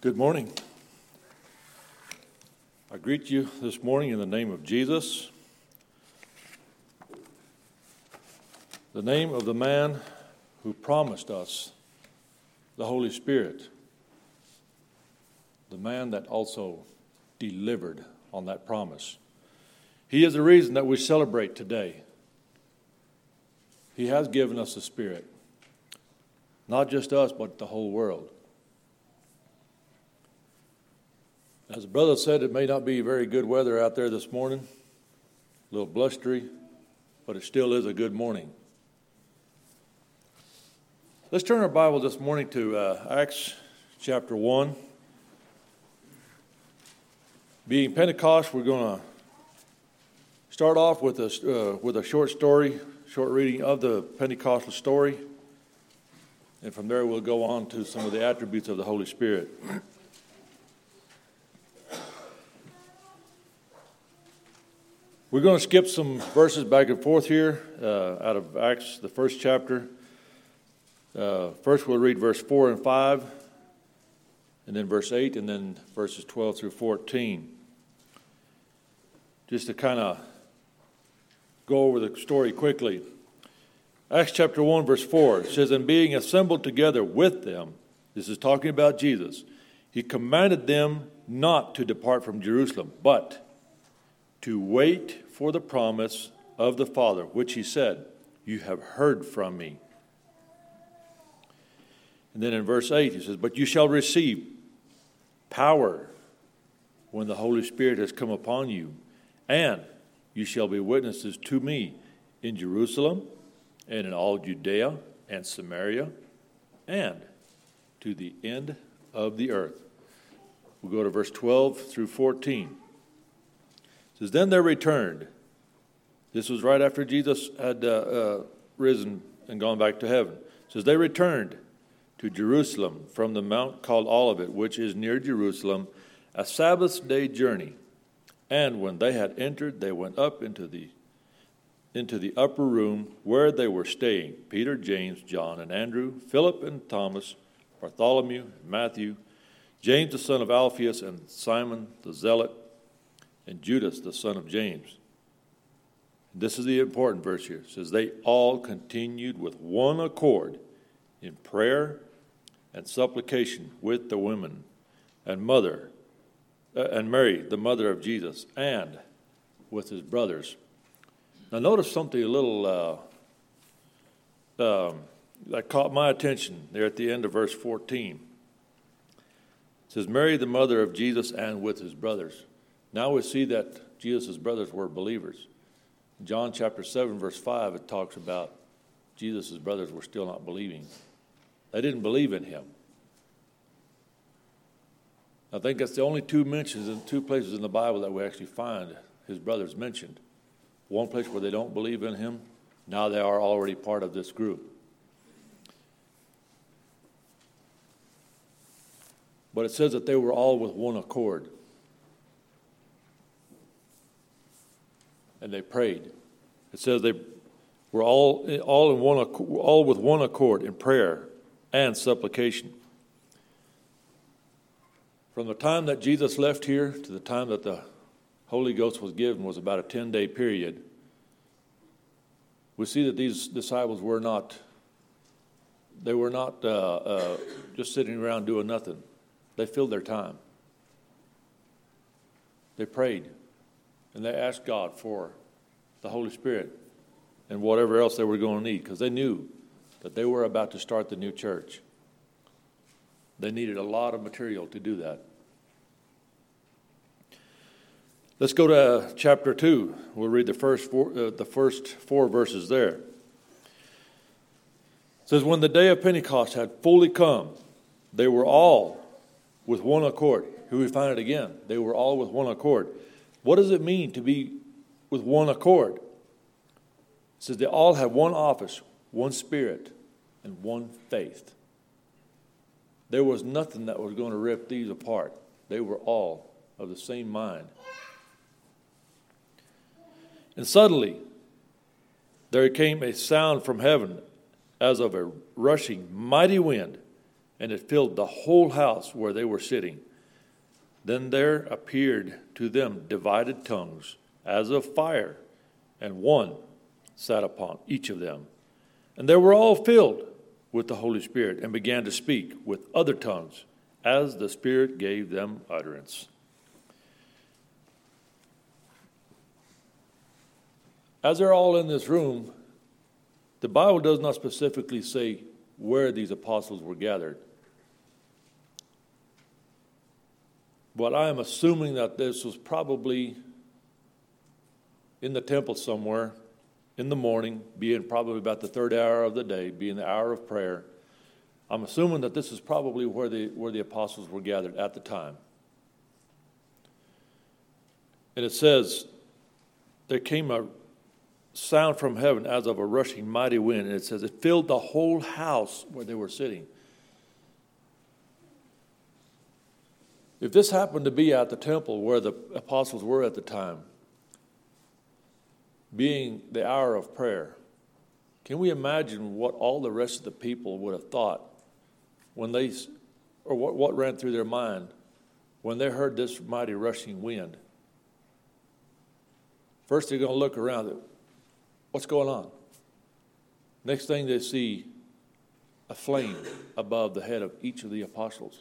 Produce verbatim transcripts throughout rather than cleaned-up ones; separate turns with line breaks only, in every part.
Good morning. I greet you this morning in the name of Jesus, the name of the man who promised us the Holy Spirit, the man that also delivered on that promise. He is the reason that we celebrate today. He has given us the Spirit, not just us, but the whole world. As the brother said, it may not be very good weather out there this morning, a little blustery, but it still is a good morning. Let's turn our Bible this morning to uh, Acts chapter one. Being Pentecost, we're going to start off with a, uh, with a short story, short reading of the Pentecostal story, and from there we'll go on to some of the attributes of the Holy Spirit. We're going to skip some verses back and forth here uh, out of Acts, the first chapter. Uh, first we'll read verse four and five, and then verse eight, and then verses twelve through fourteen. Just to kind of go over the story quickly. Acts chapter one, verse four, it says, "And being assembled together with them," this is talking about Jesus, "he commanded them not to depart from Jerusalem, but to wait for the promise of the Father, which he said, 'You have heard from me.'" And then in verse eight, he says, "But you shall receive power when the Holy Spirit has come upon you, and you shall be witnesses to me in Jerusalem and in all Judea and Samaria and to the end of the earth." We'll go to verse twelve through fourteen. It says, "Then there returned." This was right after Jesus had uh, uh, risen and gone back to heaven. It says, "They returned to Jerusalem from the mount called Olivet, which is near Jerusalem, a Sabbath day journey. And when they had entered, they went up into the into the upper room where they were staying, Peter, James, John, and Andrew, Philip and Thomas, Bartholomew, Matthew, James the son of Alphaeus, and Simon the Zealot, and Judas the son of James." This is the important verse here. It says, "They all continued with one accord in prayer and supplication with the women and mother uh, and Mary, the mother of Jesus, and with his brothers." Now notice something a little uh, um, that caught my attention there at the end of verse fourteen. It says, "Mary, the mother of Jesus, and with his brothers." Now we see that Jesus' brothers were believers. In John chapter seven, verse five, it talks about Jesus' brothers were still not believing. They didn't believe in him. I think that's the only two mentions in two places in the Bible that we actually find his brothers mentioned. One place where they don't believe in him, now they are already part of this group. But it says that they were all with one accord. And they prayed. It says they were all all in one all with one accord in prayer and supplication. From the time that Jesus left here to the time that the Holy Ghost was given was about a ten-day period. We see that these disciples were not they were not uh, uh, just sitting around doing nothing. They filled their time. They prayed. And they asked God for the Holy Spirit and whatever else they were going to need, because they knew that they were about to start the new church. They needed a lot of material to do that. Let's go to chapter two. We'll read the first four, uh, the first four verses there. It says, "When the day of Pentecost had fully come, they were all with one accord." Here we find it again. They were all with one accord. What does it mean to be with one accord? It says they all had one office, one spirit, and one faith. There was nothing that was going to rip these apart. They were all of the same mind. "And suddenly there came a sound from heaven as of a rushing mighty wind, and it filled the whole house where they were sitting. Then there appeared to them divided tongues, as of fire, and one sat upon each of them. And they were all filled with the Holy Spirit, and began to speak with other tongues, as the Spirit gave them utterance. As they're all in this room, the Bible does not specifically say where these apostles were gathered. But I am assuming that this was probably in the temple somewhere, in the morning, being probably about the third hour of the day, being the hour of prayer. I'm assuming that this is probably where the, where the apostles were gathered at the time. And it says, there came a sound from heaven as of a rushing mighty wind, and it says it filled the whole house where they were sitting. If this happened to be at the temple where the apostles were at the time, being the hour of prayer, can we imagine what all the rest of the people would have thought when they, or what, what ran through their mind when they heard this mighty rushing wind? First, they're going to look around. What's going on? Next thing they see, a flame above the head of each of the apostles.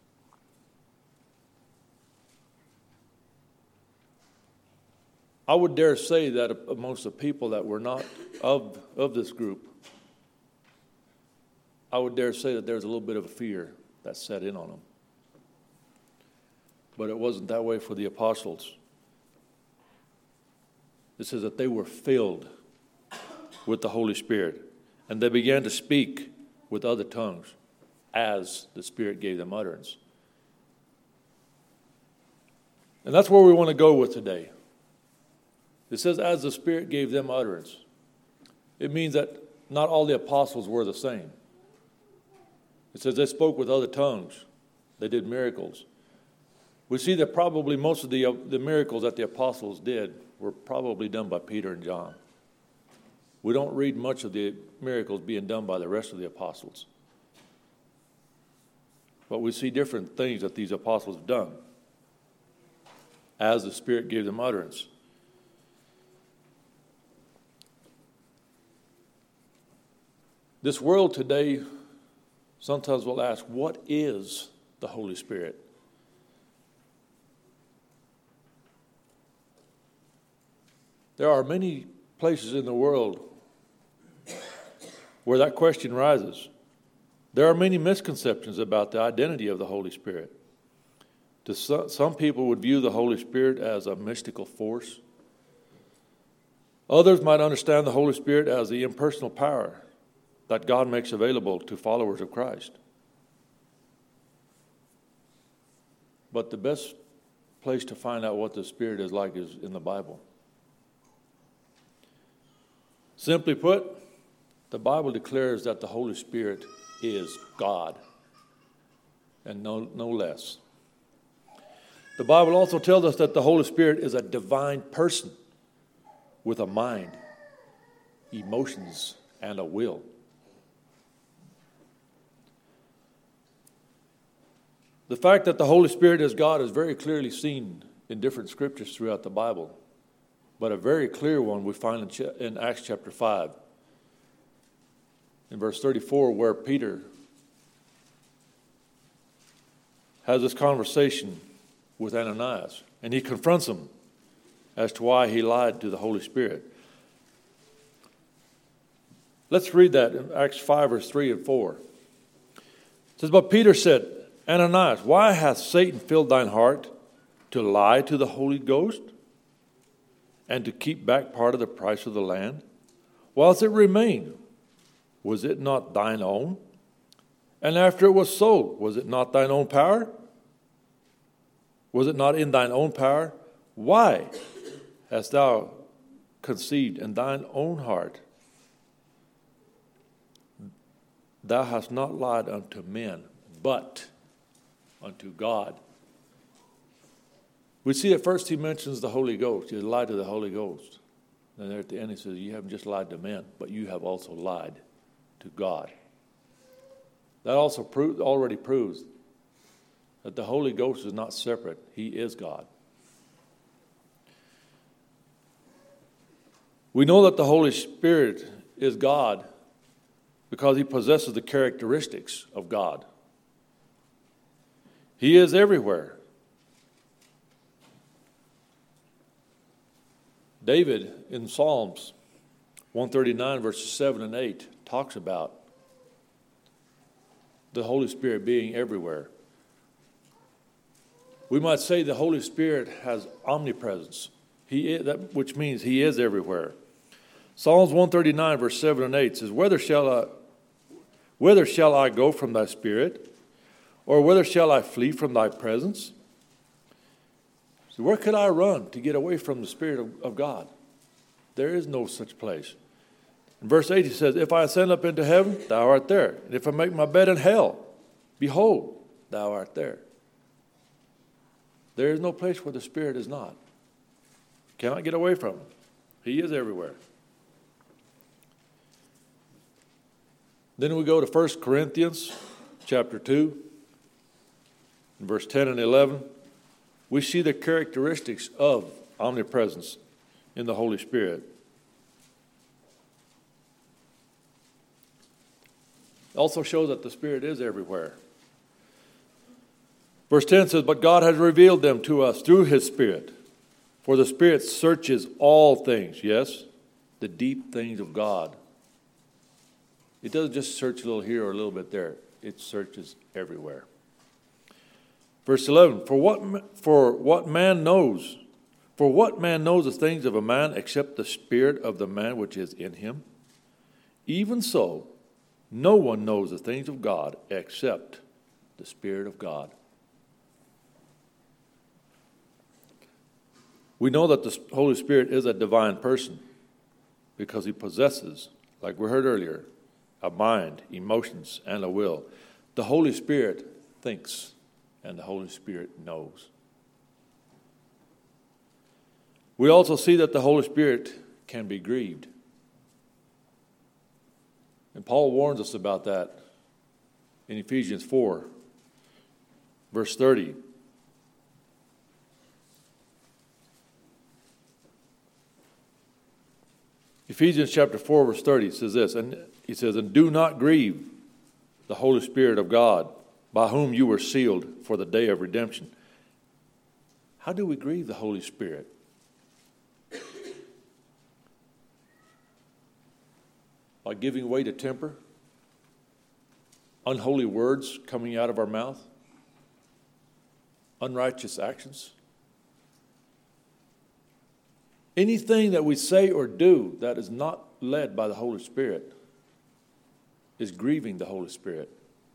I would dare say that amongst the people that were not of, of this group, I would dare say that there's a little bit of a fear that set in on them. But it wasn't that way for the apostles. It says that they were filled with the Holy Spirit, and they began to speak with other tongues as the Spirit gave them utterance. And that's where we want to go with today. It says, as the Spirit gave them utterance. It means that not all the apostles were the same. It says they spoke with other tongues. They did miracles. We see that probably most of the, uh, the miracles that the apostles did were probably done by Peter and John. We don't read much of the miracles being done by the rest of the apostles. But we see different things that these apostles have done as the Spirit gave them utterance. This world today sometimes will ask, what is the Holy Spirit? There are many places in the world where that question rises. There are many misconceptions about the identity of the Holy Spirit. Some people would view the Holy Spirit as a mystical force. Others might understand the Holy Spirit as the impersonal power that God makes available to followers of Christ. But the best place to find out what the Spirit is like is in the Bible. Simply put, the Bible declares that the Holy Spirit is God, and no, no less. The Bible also tells us that the Holy Spirit is a divine person with a mind, emotions, and a will. The fact that the Holy Spirit is God is very clearly seen in different scriptures throughout the Bible. But a very clear one we find in, ch- in Acts chapter five. In verse thirty-four, where Peter has this conversation with Ananias. And he confronts him as to why he lied to the Holy Spirit. Let's read that in Acts five, verse three and four. It says, but Peter said, Ananias, why hath Satan filled thine heart to lie to the Holy Ghost and to keep back part of the price of the land? Whilst it remained, was it not thine own? And after it was sold, was it not thine own power? Was it not in thine own power? Why hast thou conceived in thine own heart? Thou hast not lied unto men, but unto God. We see at first he mentions the Holy Ghost. He lied to the Holy Ghost. And there at the end he says, you haven't just lied to men, but you have also lied to God. That also pro- already proves that the Holy Ghost is not separate. He is God. We know that the Holy Spirit is God because he possesses the characteristics of God. He is everywhere. David in Psalms one thirty-nine verses seven and eight talks about the Holy Spirit being everywhere. We might say the Holy Spirit has omnipresence, he is, that, which means he is everywhere. Psalms one thirty-nine verse seven and eight says, Whither shall I, whither shall I go from thy spirit? Or whither shall I flee from thy presence? So where could I run to get away from the Spirit of, of God? There is no such place. In verse eight he says, If I ascend up into heaven, thou art there. And if I make my bed in hell, behold, thou art there. There is no place where the Spirit is not. Cannot get away from him. He is everywhere. Then we go to First Corinthians chapter two, in verse ten and eleven. We see the characteristics of omnipresence in the Holy Spirit. It also shows that the Spirit is everywhere. Verse ten says, But God has revealed them to us through his Spirit. For the Spirit searches all things, yes, the deep things of God. It doesn't just search a little here or a little bit there. It searches everywhere. Verse eleven, For what, for what man knows, for what man knows the things of a man except the spirit of the man which is in him? Even so, no one knows the things of God except the Spirit of God. We know that the Holy Spirit is a divine person because he possesses, like we heard earlier, a mind, emotions, and a will. The Holy Spirit thinks, and the Holy Spirit knows. We also see that the Holy Spirit can be grieved. And Paul warns us about that in Ephesians four, verse thirty. Ephesians chapter four, verse thirty says this, and he says, And do not grieve the Holy Spirit of God, by whom you were sealed for the day of redemption. How do we grieve the Holy Spirit? By giving way to temper, unholy words coming out of our mouth, unrighteous actions. Anything that we say or do that is not led by the Holy Spirit is grieving the Holy Spirit.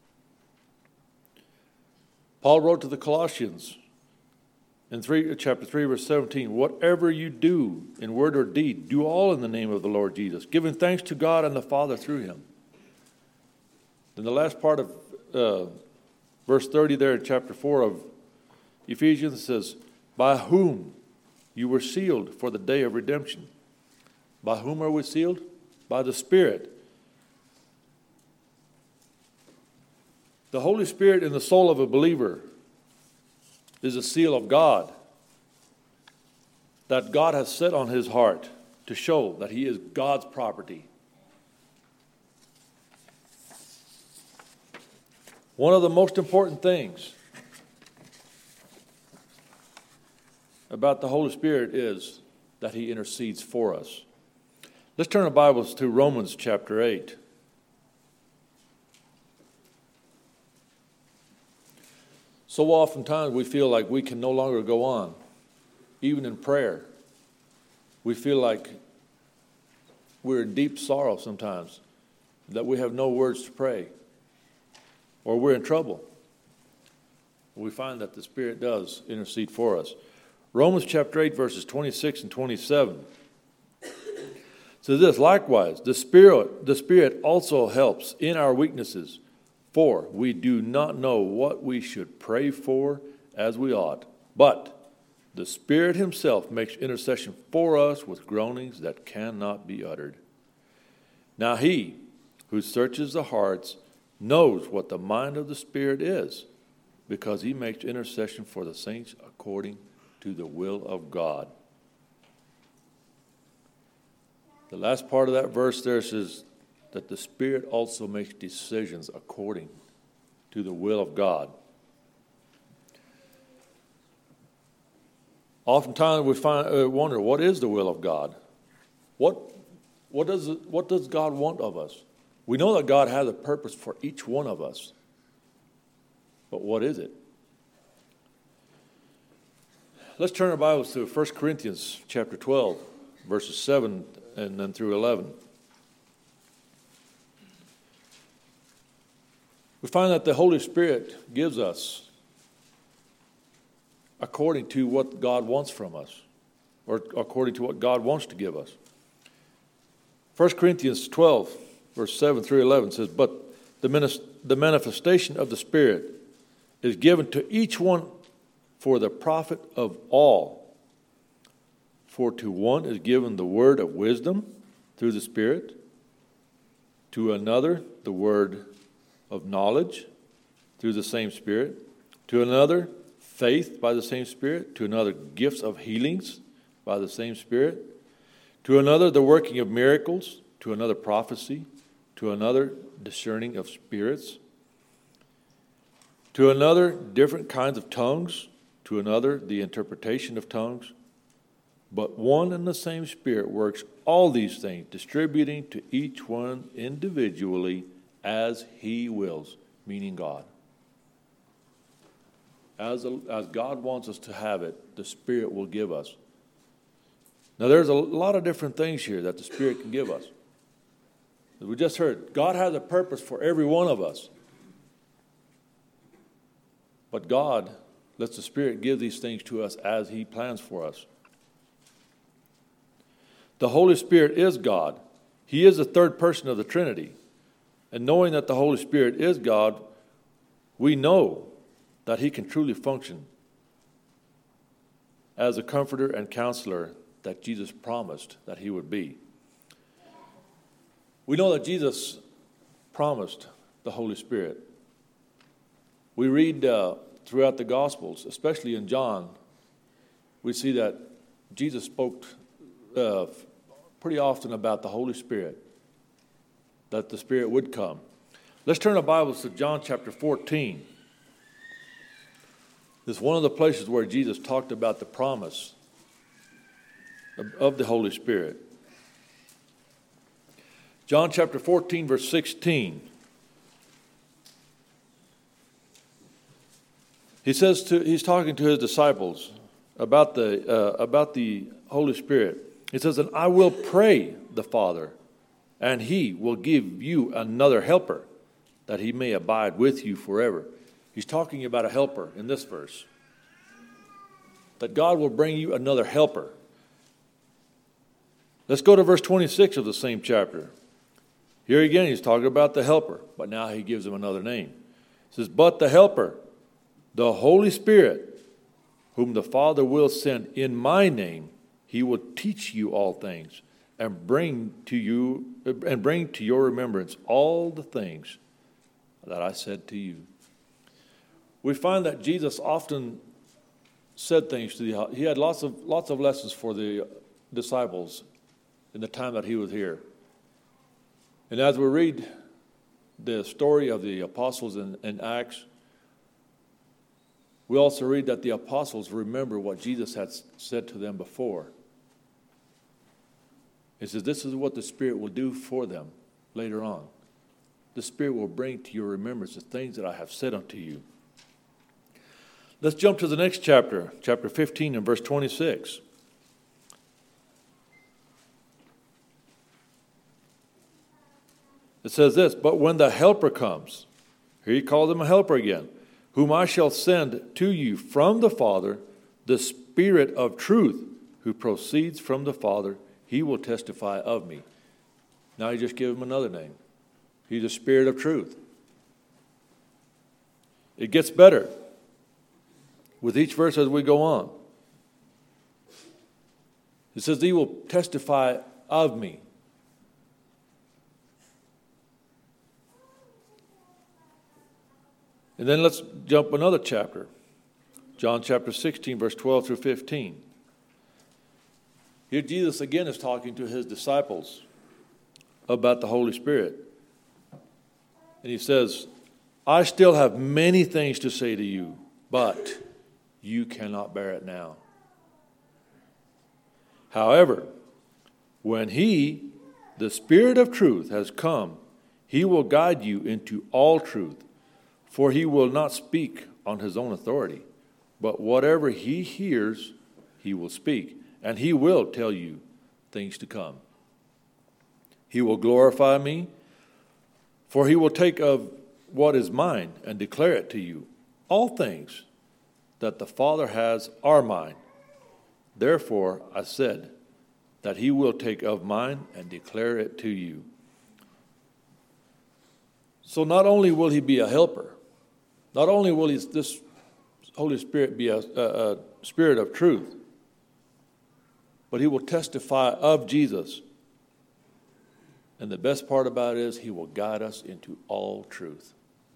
Paul wrote to the Colossians in three, chapter three, verse seventeen, Whatever you do in word or deed, do all in the name of the Lord Jesus, giving thanks to God and the Father through him. Then the last part of uh, verse thirty there in chapter four of Ephesians says, By whom you were sealed for the day of redemption. By whom are we sealed? By the Spirit. The Holy Spirit in the soul of a believer is a seal of God that God has set on his heart to show that he is God's property. One of the most important things about the Holy Spirit is that he intercedes for us. Let's turn our Bibles to Romans chapter eight. So oftentimes we feel like we can no longer go on, even in prayer. We feel like we're in deep sorrow sometimes, that we have no words to pray, or we're in trouble. We find that the Spirit does intercede for us. Romans chapter eight, verses twenty-six and twenty-seven says this, Likewise, the Spirit, the Spirit also helps in our weaknesses, for we do not know what we should pray for as we ought. But the Spirit himself makes intercession for us with groanings that cannot be uttered. Now he who searches the hearts knows what the mind of the Spirit is, because he makes intercession for the saints according to the will of God. The last part of that verse there says that the Spirit also makes decisions according to the will of God. Oftentimes we find, uh, wonder, what is the will of God? What, what, does, what does God want of us? We know that God has a purpose for each one of us. But what is it? Let's turn our Bibles to First Corinthians chapter twelve, verses seven and then through eleven. We find that the Holy Spirit gives us according to what God wants from us, or according to what God wants to give us. First Corinthians twelve, verse seven through eleven says, "But the manifestation of the Spirit is given to each one for the profit of all. For to one is given the word of wisdom through the Spirit, to another the word of knowledge through the same Spirit, to another faith by the same Spirit, to another gifts of healings by the same Spirit, to another the working of miracles, to another prophecy, to another discerning of spirits, to another different kinds of tongues, to another the interpretation of tongues. But one and the same Spirit works all these things, distributing to each one individually as he wills," meaning God. As, a, as God wants us to have it, the Spirit will give us. Now there's a lot of different things here that the Spirit can give us. As we just heard, God has a purpose for every one of us. But God lets the Spirit give these things to us as he plans for us. The Holy Spirit is God. He is the third person of the Trinity. And knowing that the Holy Spirit is God, we know that he can truly function as a comforter and counselor that Jesus promised that he would be. We know that Jesus promised the Holy Spirit. We read uh, throughout the Gospels, especially in John, we see that Jesus spoke uh, pretty often about the Holy Spirit, that the Spirit would come. Let's turn our Bibles to John chapter fourteen. This is one of the places where Jesus talked about the promise of, of the Holy Spirit. John chapter fourteen, verse sixteen. He says to, he's talking to his disciples about the uh, about the Holy Spirit. He says, "And I will pray the Father, and he will give you another helper, that he may abide with you forever." He's talking about a helper in this verse. That God will bring you another helper. Let's go to verse twenty-six of the same chapter. Here again, he's talking about the helper, but now he gives him another name. He says, "But the helper, the Holy Spirit, whom the Father will send in my name, he will teach you all things and bring to you and bring to your remembrance all the things that I said to you." We find that Jesus often said things to the he had lots of lots of lessons for the disciples in the time that he was here. And as we read the story of the apostles in, in Acts, we also read that the apostles remember what Jesus had said to them before. He says, this is what the Spirit will do for them later on. The Spirit will bring to your remembrance the things that I have said unto you. Let's jump to the next chapter, chapter fifteen and verse twenty-six. It says this, "But when the Helper comes," here he calls him a helper again, "whom I shall send to you from the Father, the Spirit of truth, who proceeds from the Father, he will testify of me." Now you just give him another name. He's the Spirit of truth. It gets better with each verse as we go on. It says, "He will testify of me." And then let's jump another chapter. John chapter sixteen, verse twelve through fifteen. Here Jesus again is talking to his disciples about the Holy Spirit. And he says, I still have many things to say to you, but you cannot bear it now. However, when he, the Spirit of truth, has come, he will guide you into all truth, for he will not speak on his own authority, but whatever he hears, he will speak, and he will tell you things to come. He will glorify me, for he will take of what is mine and declare it to you. All things that the Father has are mine. Therefore I said that he will take of mine and declare it to you. So not only will he be a helper, not only will he, this Holy Spirit be a, a, a spirit of truth, but he will testify of Jesus. And the best part about it is he will guide us into all truth.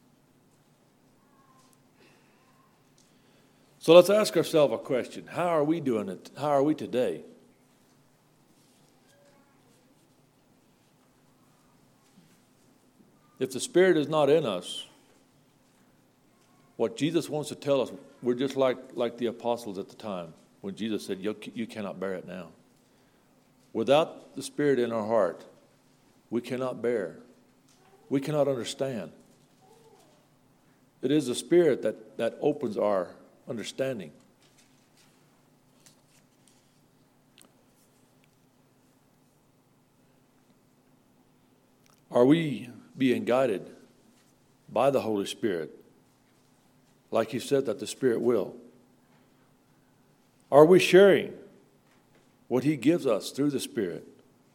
So let's ask ourselves a question. How are we doing it? How are we today? If the Spirit is not in us, what Jesus wants to tell us, we're just like, like the apostles at the time when Jesus said, you, you cannot bear it now. Without the Spirit in our heart, we cannot bear. We cannot understand. It is the Spirit that, that opens our understanding. Are we being guided by the Holy Spirit, like he said that the Spirit will? Are we sharing what he gives us through the Spirit?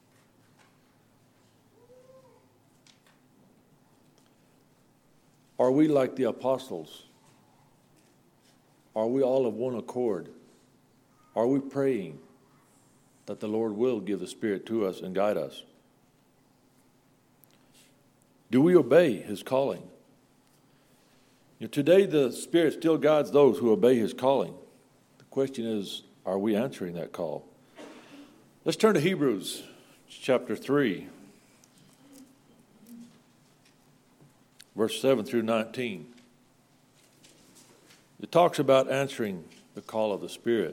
Are we like the apostles? Are we all of one accord? Are we praying that the Lord will give the Spirit to us and guide us? Do we obey his calling? You know, today the Spirit still guides those who obey his calling. The question is, are we answering that call? Let's turn to Hebrews chapter three, verse seven through nineteen. It talks about answering the call of the Spirit.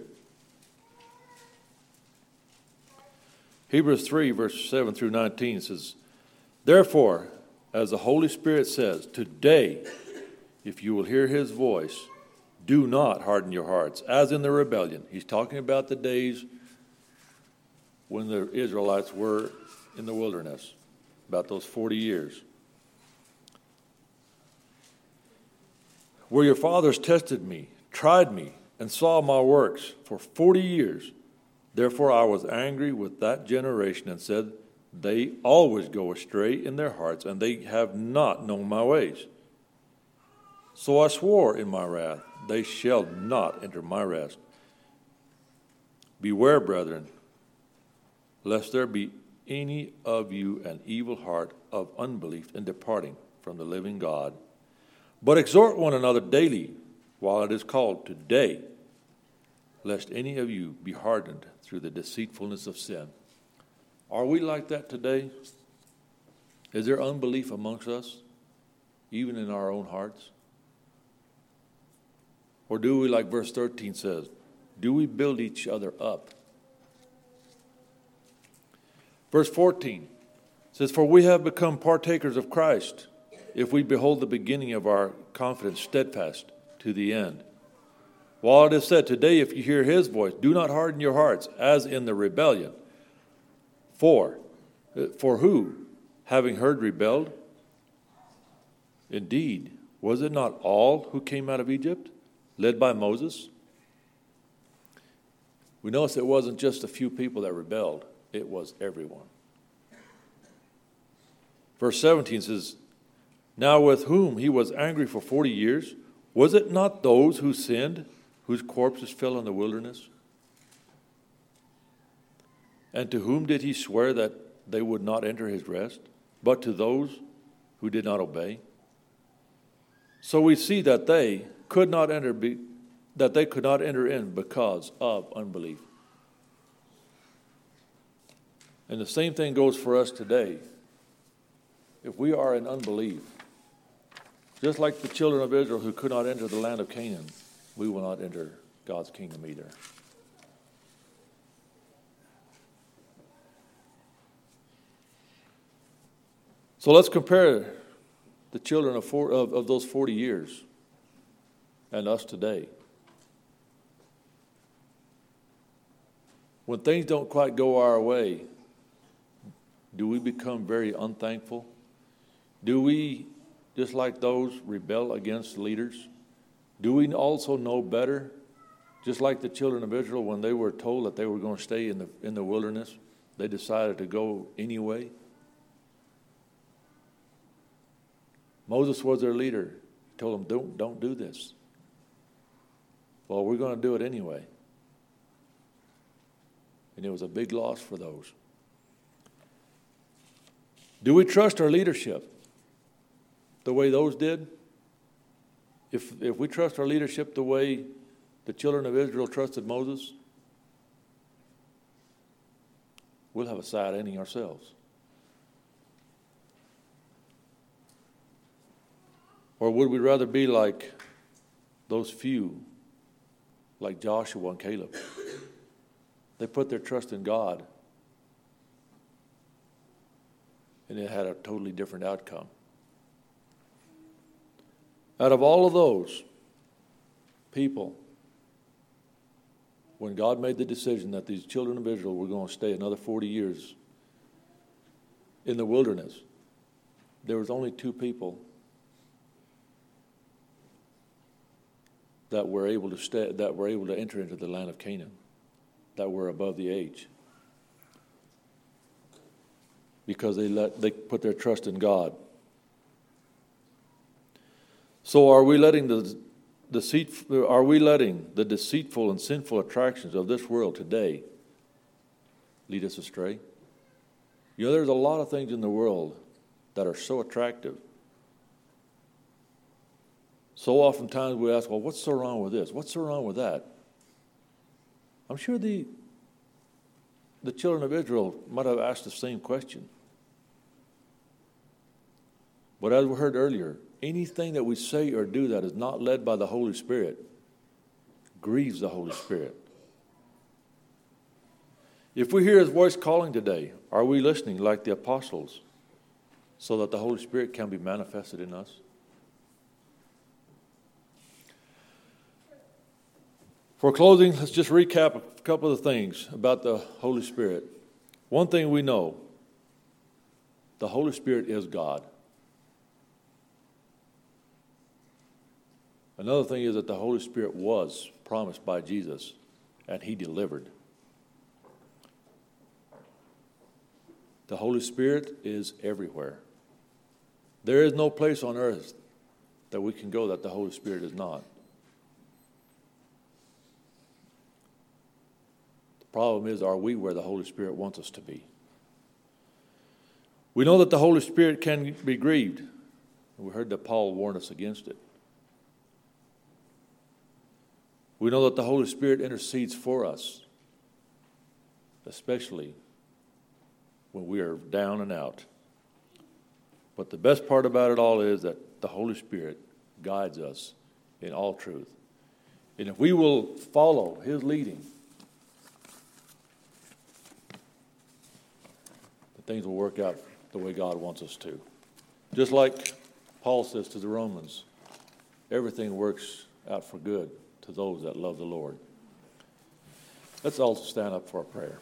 Hebrews three, verse seven through nineteen says, Therefore, as the Holy Spirit says, today, if you will hear his voice, do not harden your hearts, as in the rebellion. He's talking about the days when the Israelites were in the wilderness, about those forty years. Where your fathers tested me, tried me, and saw my works for forty years. Therefore I was angry with that generation and said, they always go astray in their hearts, and they have not known my ways. So I swore in my wrath, they shall not enter my rest. Beware, brethren, lest there be any of you an evil heart of unbelief in departing from the living God. But exhort one another daily, while it is called today, lest any of you be hardened through the deceitfulness of sin. Are we like that today? Is there unbelief amongst us, even in our own hearts? Or do we, like verse thirteen says, do we build each other up? Verse fourteen says, For we have become partakers of Christ, if we behold the beginning of our confidence steadfast to the end. While it is said, Today, if you hear his voice, do not harden your hearts, as in the rebellion. For, for who, having heard, rebelled? Indeed, was it not all who came out of Egypt, led by Moses? We notice it wasn't just a few people that rebelled. It was everyone. Verse seventeen says, Now with whom he was angry for forty years, was it not those who sinned, whose corpses fell in the wilderness? And to whom did he swear that they would not enter his rest, but to those who did not obey? So we see that they could not enter be, that they could not enter in because of unbelief. And the same thing goes for us today. If we are in unbelief, just like the children of Israel who could not enter the land of Canaan, we will not enter God's kingdom either. So let's compare the children of, four, of, of those forty years and us today. When things don't quite go our way, do we become very unthankful? Do we, just like those, rebel against leaders? Do we also know better? Just like the children of Israel, when they were told that they were going to stay in the in the wilderness, they decided to go anyway. Moses was their leader. He told them, don't, don't do this. Well, we're going to do it anyway. And it was a big loss for those. Do we trust our leadership the way those did? If, if we trust our leadership the way the children of Israel trusted Moses, we'll have a sad ending ourselves. Or would we rather be like those few, like Joshua and Caleb? They put their trust in God, and it had a totally different outcome. Out of all of those people, when God made the decision that these children of Israel were going to stay another forty years in the wilderness, there was only two people that were able to stay, that were able to enter into the land of Canaan, that were above the age, because they let they put their trust in God. So, are we letting the deceit? Are we letting the deceitful and sinful attractions of this world today lead us astray? You know, there's a lot of things in the world that are so attractive. So oftentimes we ask, well, what's so wrong with this? What's so wrong with that? I'm sure the, the children of Israel might have asked the same question. But as we heard earlier, anything that we say or do that is not led by the Holy Spirit grieves the Holy Spirit. If we hear His voice calling today, are we listening like the apostles so that the Holy Spirit can be manifested in us? For closing, let's just recap a couple of things about the Holy Spirit. One thing we know, the Holy Spirit is God. Another thing is that the Holy Spirit was promised by Jesus, and He delivered. The Holy Spirit is everywhere. There is no place on earth that we can go that the Holy Spirit is not. The problem is, are we where the Holy Spirit wants us to be? We know that the Holy Spirit can be grieved. We heard that Paul warned us against it. We know that the Holy Spirit intercedes for us, especially when we are down and out. But the best part about it all is that the Holy Spirit guides us in all truth. And if we will follow His leading, things will work out the way God wants us to. Just like Paul says to the Romans, everything works out for good to those that love the Lord. Let's also stand up for a prayer.